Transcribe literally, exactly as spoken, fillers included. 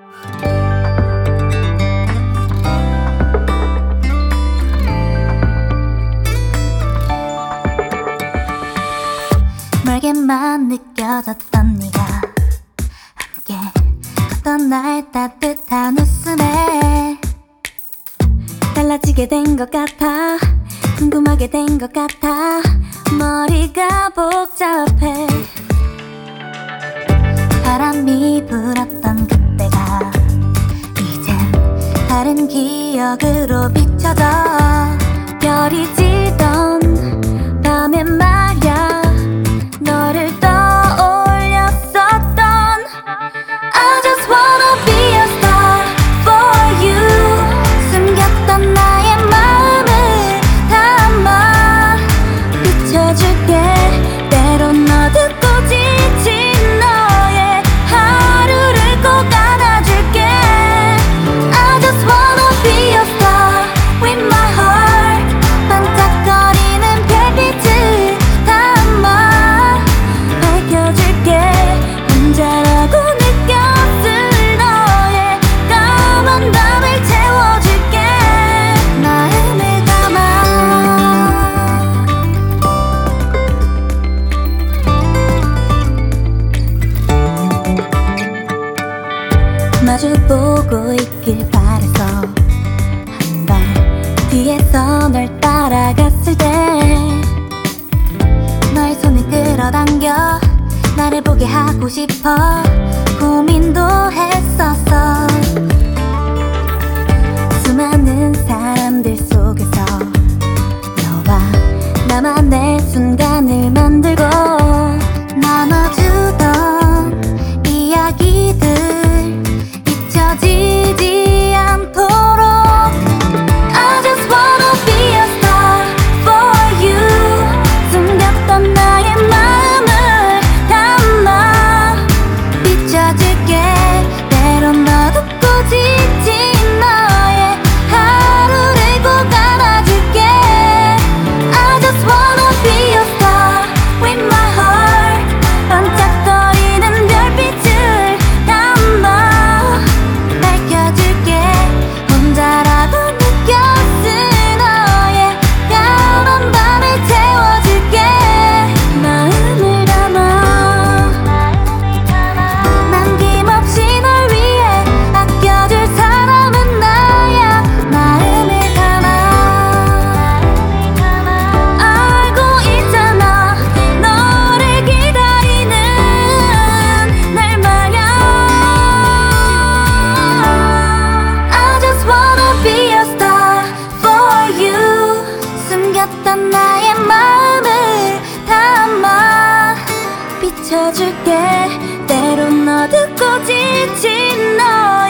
멀게만 느껴졌던 네가 함께 걷던 날 따뜻한 웃음에 달라지게 된 것 같아. 궁금하게 된 것 같아. 머리가 복잡해. 바람이 불었던 그때가 이젠 다른 기억으로 비춰져. 별이 지던 밤에 말야 너를 떠올렸었던 I just wanna be a star for you. 숨겼던 나의 마음을 담아 비춰줄게. 때론 어둡고 지친 너의 하루를 꼭 안아줄게. I just wanna be a star with my heart. 반짝거리는 별빛을 담아 밝혀줄게. 혼자라고 느꼈을 너의 까만 밤을 채워줄게. 마음을 담아. 마주보고 있길 바래서 한 발 뒤에서 널 따라갔을 때 너의 손을 끌어당겨 나를 보게 하고 싶어 고민도 했었어. 수많은 사람들 속에서 너와 나만의 순간을 만들고 나눠주던 이야기들 잊혀지지 않도록 I just wanna be a star for you. 숨겼던 나의 마음을 담아 비춰줄게. 때론 어둡고 지친 너의 하루를 꼭 안아줄게. I just wanna be a star with my heart. 반짝거리는 별빛을 담아 밝혀줄게. 혼자라고 느꼈을 너의 까만 밤을 채워줄게. 마음을 담아 남김없이 널 위해 아껴줄 사람은 나야. 마음을 담아 알고 있잖아 너를 기다리는 날 말야. I just wanna be a star for you. 숨겼던 나의 마음을 담아 비춰줄게. 때론 어둡고 지친 너의